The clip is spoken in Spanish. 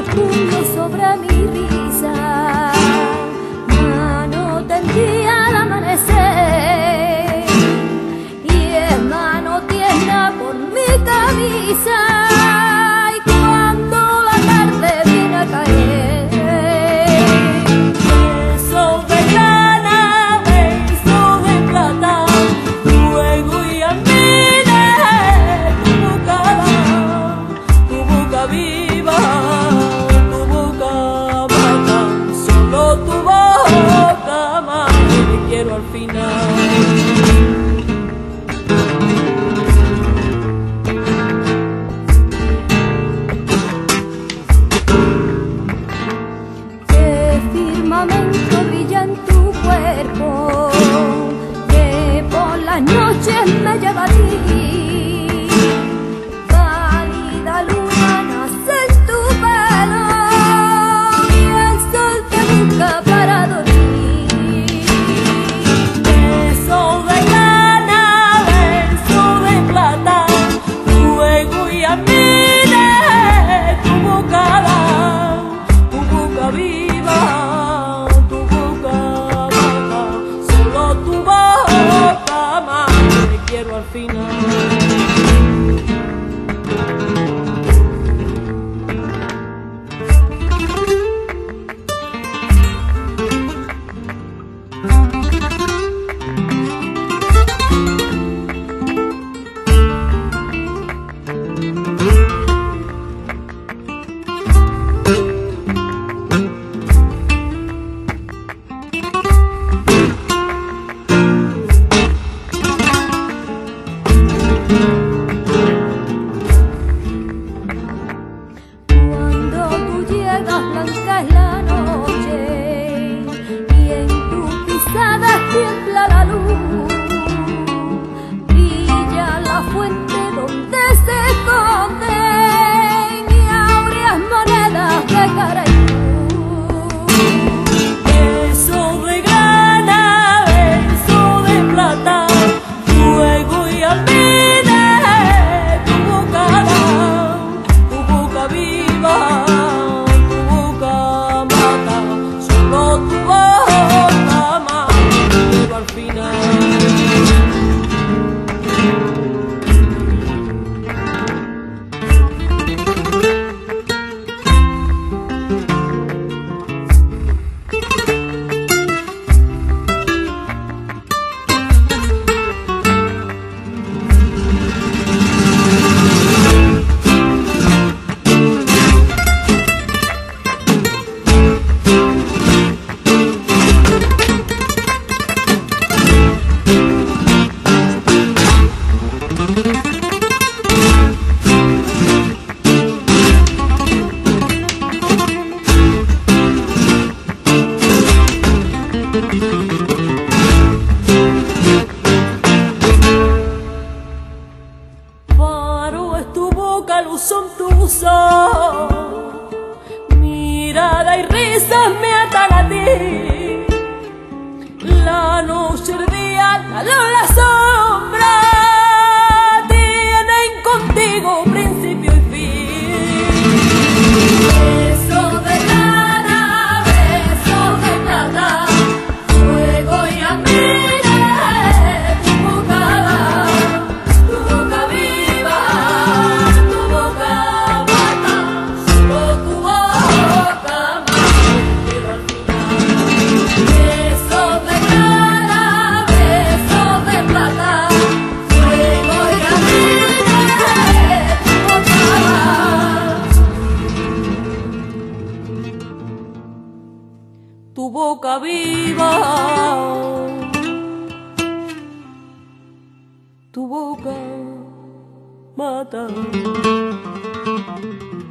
puño sobre mi risa, mano tendida al amanecer, y es mano tierna por mi camisa, y cuando la tarde viene a caer, beso de grana, beso de plata, fuego y amine, tu boca viva, tu boca mata, solo tu boca más, te quiero al final. Firmamento brilla en tu cuerpo, que por las noches me lleva a ti. Pálida luna nace en tu pelo y el sol te busca para dormir. Beso de grana, beso de plata, fuego y amine, tu boca viva, tu boca mata, solo tu boca más, te quiero al final. Blanca es la noche y en tu pisada tiembla la luz, brilla la fuente donde se esconden y áureas monedas de Caraicú. Beso de grana, beso de plata, fuego y almine, tu boca viva, faro es tu boca, luz son tus ojos, mirada y risas me atan a ti. La noche, el día, la luz, la sombra tienen contigo principio y fin. Beso de grana, beso de plata, fuego y amine, tu boca viva, tu boca mata, solo tu boca más, te quiero al final. Beso de grana, beso de plata, fuego y amine, tu boca viva, tu boca mata.